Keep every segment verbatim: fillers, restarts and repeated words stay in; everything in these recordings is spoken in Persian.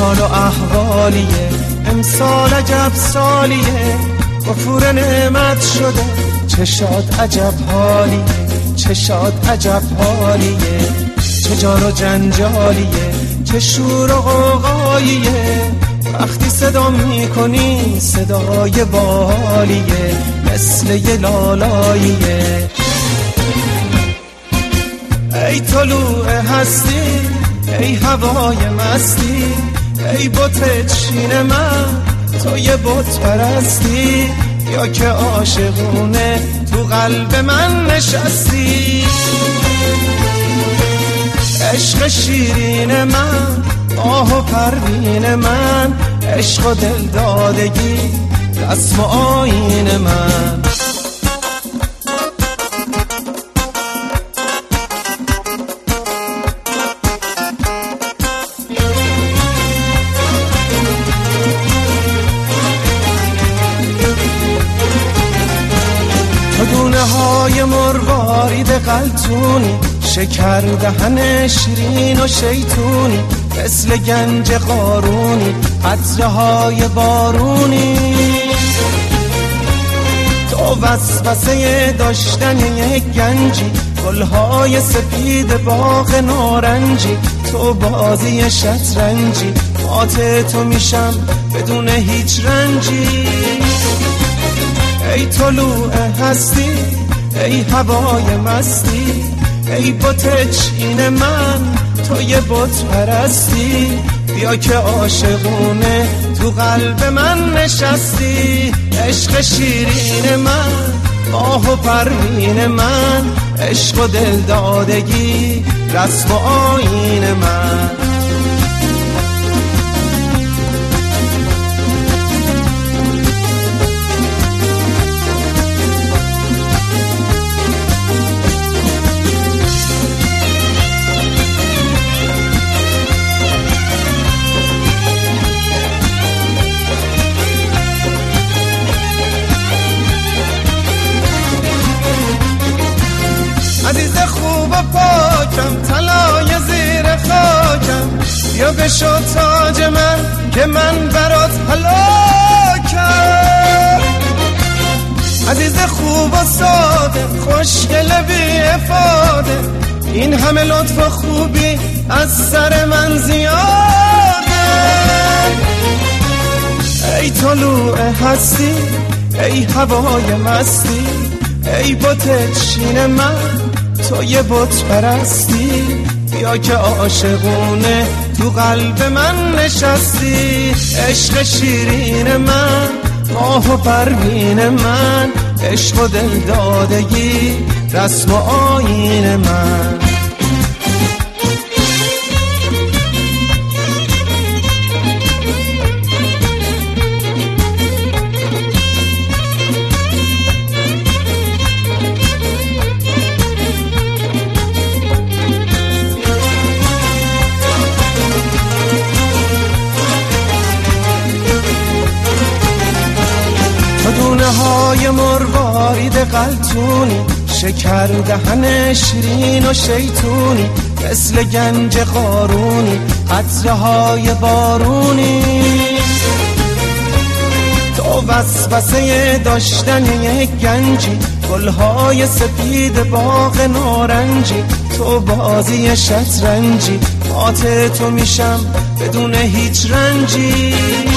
حال و احوالیه، امسال عجب سالیه، غفور نعمت شده، چه شاد عجب حالیه، چه شاد عجب حالیه، چه جار و جنجالیه، چه شور و غوغاییه، وقتی صدا میکنی صدای بالیه، مثل یه لالاییه. ای طلوع هستی، ای هوای مستی، ای بت چین من، تو یه بت پرستی، یا که عاشقونه تو قلب من نشستی. عشق شیرین من، آه و پروین من، عشق و دل دادگی، رسم و آیین من. دونه های مروارید قلتونی، شکر دهن شیرین و شیطونی، مثل گنج قارونی، قطره های بارونی. تو وسوسه داشتن یک گنجی، گلهای سپید باغ نارنجی، تو بازی شطرنجی، مات تو میشم بدون هیچ رنجی. ای طلوع هستی، ای هوای مستی، ای بت چین من، تو یه بت پرستی، بیا که عاشقونه تو قلب من نشستی. عشق شیرین من، آه و پروین من، عشق و دل دادگی، رسم و آیین من. عزیز خوب و پاکم، طلای زیر خاکم، بیا بشو تاج من که من برات هلاکم. عزیز خوب و ساده، خوشگل بی افاده، این همه لطف و خوبی از سر من زیاده. ای طلوع هستی، ای هوای مستی، ای بت چین من، تو یه بت پرستی، بیا که عاشقونه تو قلب من نشستی. عشق شیرین من، ماه و پروین من، عشق و دل دادگی، رسم و آیین من. دونه های مروارید قلتونی، شکر دهن شیرین و شیطونی، مثل گنج قارونی، قطره های بارونی. تو وسوسه داشتن یک گنجی، گلهای سپید باغ نارنجی، تو بازی شطرنجی، مات تو میشم بدون هیچ رنجی.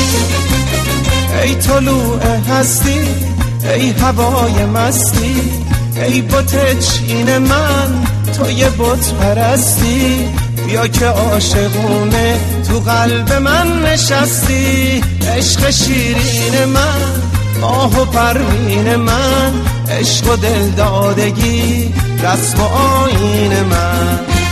ای طلوع هستی، ای هوای مستی، ای بت چین من، تو یه بت پرستی، بیا که عاشقونه تو قلب من نشستی. عشق شیرین من، آه و پروین من، عشق و دل دادگی، رسم و آیین من.